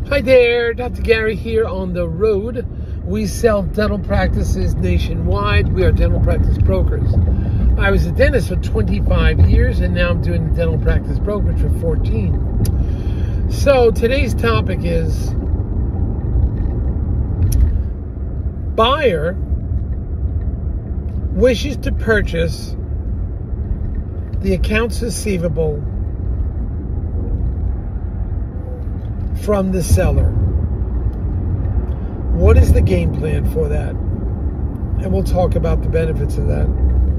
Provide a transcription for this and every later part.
Hi there, Dr. Gary here on the road. We sell dental practices nationwide. We are dental practice brokers. I was a dentist for 25 years and now I'm doing dental practice brokerage for 14. So today's topic is buyer wishes to purchase the accounts receivable from the seller. What is the game plan for that? And we'll talk about the benefits of that.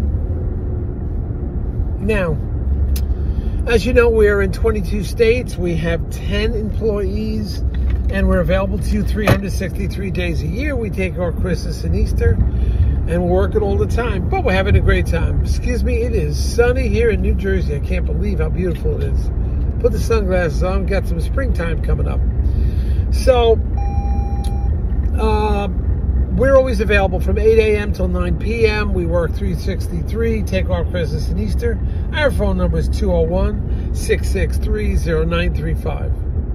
Now, as you know, we're in 22 states. We have 10 employees, and we're available to you 363 days a year. We take our Christmas and Easter, and we're working all the time, but we're having a great time. Excuse me, it is sunny here in New Jersey. I can't believe how beautiful it is. Put the sunglasses on, got some springtime coming up. So, we're always available from 8 a.m. till 9 p.m. We work 363, take off Christmas and Easter. Our phone number is 201-663-0935.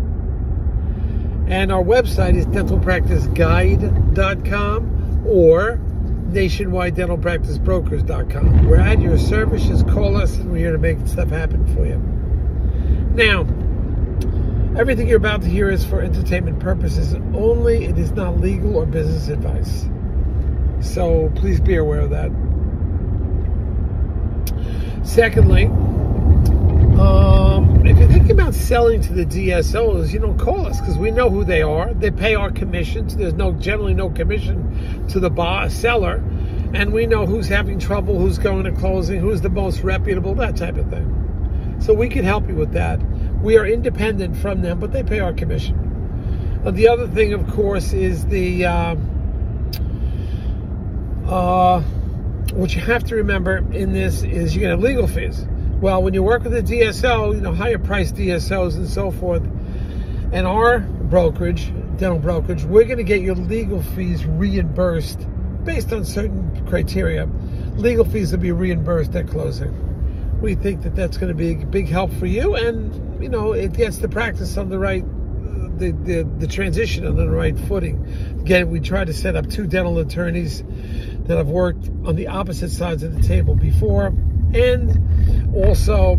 And our website is dentalpracticeguide.com or nationwidedentalpracticebrokers.com. We're at your service. Just call us and we're here to make stuff happen for you. Now, everything you're about to hear is for entertainment purposes only. It is not legal or business advice. So please be aware of that. Secondly, if you're thinking about selling to the DSOs, call us because we know who they are. They pay our commissions. There's generally no commission to the seller. And we know who's having trouble, who's going to closing, who's the most reputable, that type of thing. So we can help you with that. We are independent from them, but they pay our commission. The other thing, of course, is what you have to remember in this is you're going to have legal fees. Well, when you work with a DSO, higher priced DSOs and so forth, and our brokerage, dental brokerage, we're going to get your legal fees reimbursed based on certain criteria. Legal fees will be reimbursed at closing. We think that that's going to be a big help for you, and it gets the practice on the right, the transition on the right footing. Again, we try to set up two dental attorneys that have worked on the opposite sides of the table before, and also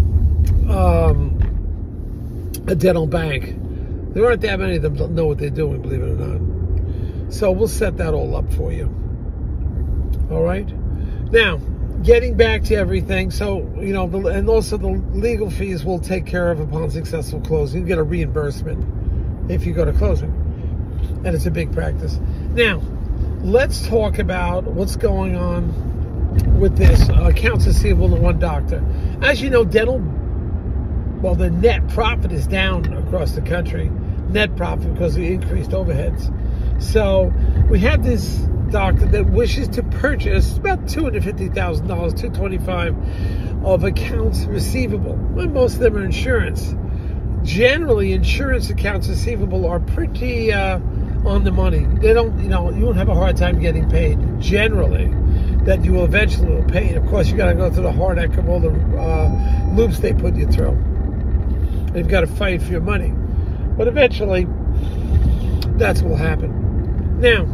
a dental bank. There aren't that many of them that know what they're doing, believe it or not. So we'll set that all up for you. All right. Now, getting back to everything, so, and also the legal fees we'll take care of upon successful closing. You get a reimbursement if you go to closing. And it's a big practice. Now, let's talk about what's going on with this accounts receivable to one doctor. As you know, the net profit is down across the country. Net profit because of the increased overheads. So we have this doctor that wishes to purchase about $250,000, $225,000 of accounts receivable. And most of them are insurance. Generally, insurance accounts receivable are pretty on the money. They don't, you won't have a hard time getting paid. Generally, that you will eventually pay. And of course, you got to go through the hard neck of all the loops they put you through. And you've got to fight for your money. But eventually, that's what will happen. Now,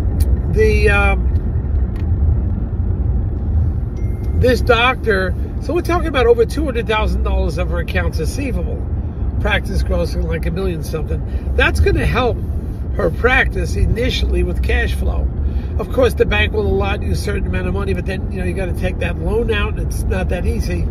this doctor, so we're talking about over $200,000 of her accounts receivable. Practice grossing like $1 million something. That's going to help her practice initially with cash flow. Of course, the bank will allot you a certain amount of money, but then you got to take that loan out. It's not that easy,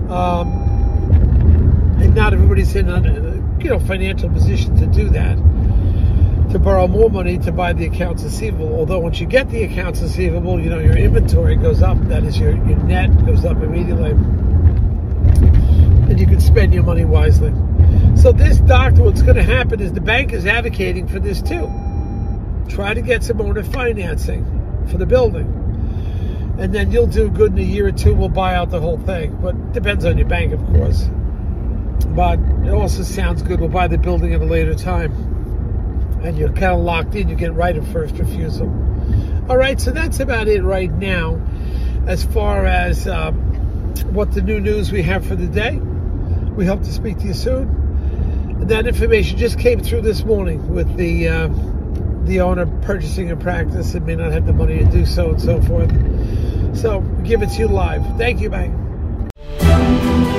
and not everybody's in a financial position to do that. To borrow more money to buy the accounts receivable. Although once you get the accounts receivable, your inventory goes up. That is, your net goes up immediately. And you can spend your money wisely. So this doctor, what's going to happen is the bank is advocating for this too. Try to get some owner financing for the building. And then you'll do good in a year or two. We'll buy out the whole thing. But it depends on your bank, of course. But it also sounds good. We'll buy the building at a later time. And you're kind of locked in. You get right of first refusal. All right, so that's about it right now as far as what the new news we have for the day. We hope to speak to you soon. That information just came through this morning with the owner purchasing a practice and may not have the money to do so and so forth. So, give it to you live. Thank you, bye.